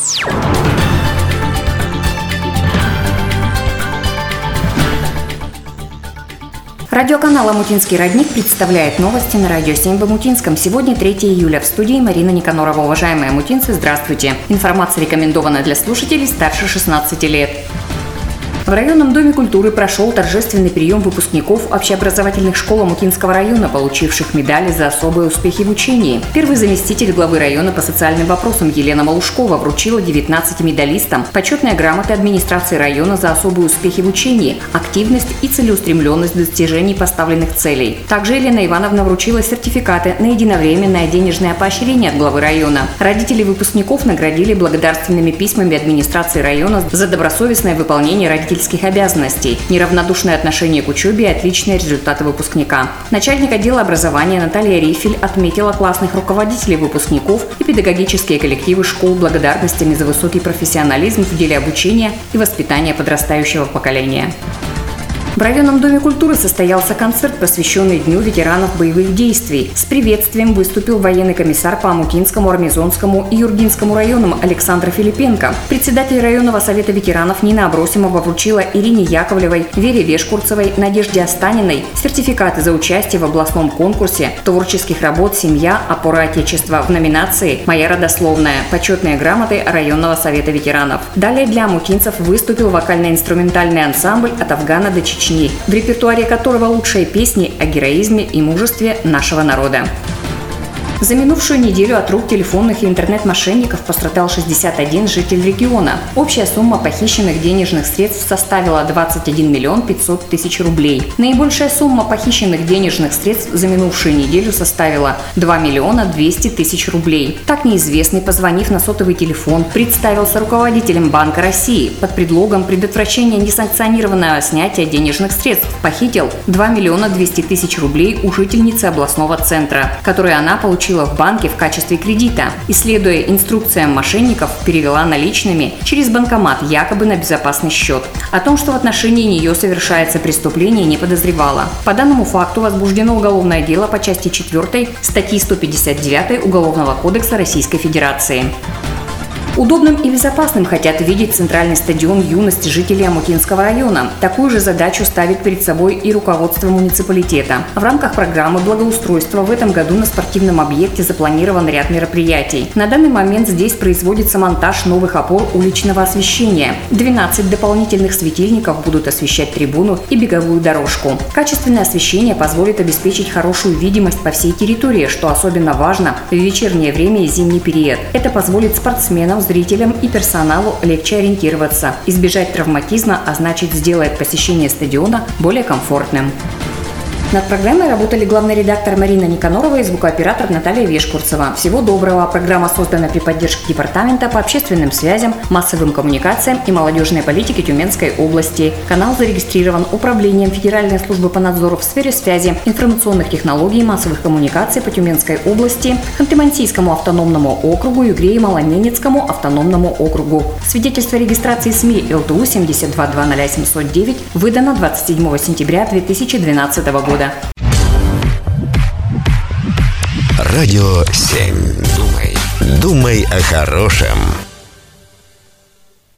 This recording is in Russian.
Радиоканал «Омутинский родник» представляет новости на радио 7 в Омутинском. Сегодня 3 июля. В студии Марина Никонорова. Уважаемые омутинцы, здравствуйте. Информация рекомендована для слушателей старше 16 лет. В районном доме культуры прошел торжественный прием выпускников общеобразовательных школ Омутинского района, получивших медали за особые успехи в учении. Первый заместитель главы района по социальным вопросам Елена Малушкова вручила 19 медалистам почетные грамоты администрации района за особые успехи в учении, активность и целеустремленность в достижении поставленных целей. Также Елена Ивановна вручила сертификаты на единовременное денежное поощрение от главы района. Родители выпускников наградили благодарственными письмами администрации района за добросовестное выполнение родительских обязанностей, неравнодушное отношение к учебе и отличные результаты выпускника. Начальник отдела образования Наталья Рифель отметила классных руководителей выпускников и педагогические коллективы школ благодарностями за высокий профессионализм в деле обучения и воспитания подрастающего поколения. В районном доме культуры состоялся концерт, посвященный Дню ветеранов боевых действий. С приветствием выступил военный комиссар по Омутинскому, Армизонскому и Юргинскому районам Александр Филипенко. Председатель районного совета ветеранов Нина Абросимова вручила Ирине Яковлевой, Вере Вешкурцевой, Надежде Останиной сертификаты за участие в областном конкурсе творческих работ «Семья. Опора Отечества» в номинации «Моя родословная», почетные грамоты районного совета ветеранов. Далее для омутинцев выступил вокально-инструментальный ансамбль «От Афгана до Чечни», в репертуаре которого лучшие песни о героизме и мужестве нашего народа. За минувшую неделю от рук телефонных и интернет-мошенников пострадал 61 житель региона. Общая сумма похищенных денежных средств составила 21 миллион 500 тысяч рублей. Наибольшая сумма похищенных денежных средств за минувшую неделю составила 2 миллиона 200 тысяч рублей. Так неизвестный, позвонив на сотовый телефон, представился руководителем Банка России. Под предлогом предотвращения несанкционированного снятия денежных средств похитил 2 миллиона 200 тысяч рублей у жительницы областного центра, которые она получила в банке в качестве кредита и, следуя инструкциям мошенников, перевела наличными через банкомат якобы на безопасный счет. О том, что в отношении нее совершается преступление, не подозревала. По данному факту возбуждено уголовное дело по части 4 статьи 159 Уголовного кодекса Российской Федерации. Удобным и безопасным хотят видеть центральный стадион юности жителей Омутинского района. Такую же задачу ставит перед собой и руководство муниципалитета. В рамках программы благоустройства в этом году на спортивном объекте запланирован ряд мероприятий. На данный момент здесь производится монтаж новых опор уличного освещения. 12 дополнительных светильников будут освещать трибуну и беговую дорожку. Качественное освещение позволит обеспечить хорошую видимость по всей территории, что особенно важно в вечернее время и зимний период. Это позволит спортсменам, зрителям и персоналу легче ориентироваться, избежать травматизма, а значит сделает посещение стадиона более комфортным. Над программой работали главный редактор Марина Никонорова и звукооператор Наталья Вешкурцева. Всего доброго. Программа создана при поддержке Департамента по общественным связям, массовым коммуникациям и молодежной политике Тюменской области. Канал зарегистрирован Управлением Федеральной службы по надзору в сфере связи, информационных технологий и массовых коммуникаций по Тюменской области, Ханты-Мансийскому автономному округу и Югреи-Малоненецкому автономному округу. Свидетельство регистрации СМИ ЛТУ 722000709 выдано 27 сентября 2012 года. Радио 7. Думай о хорошем.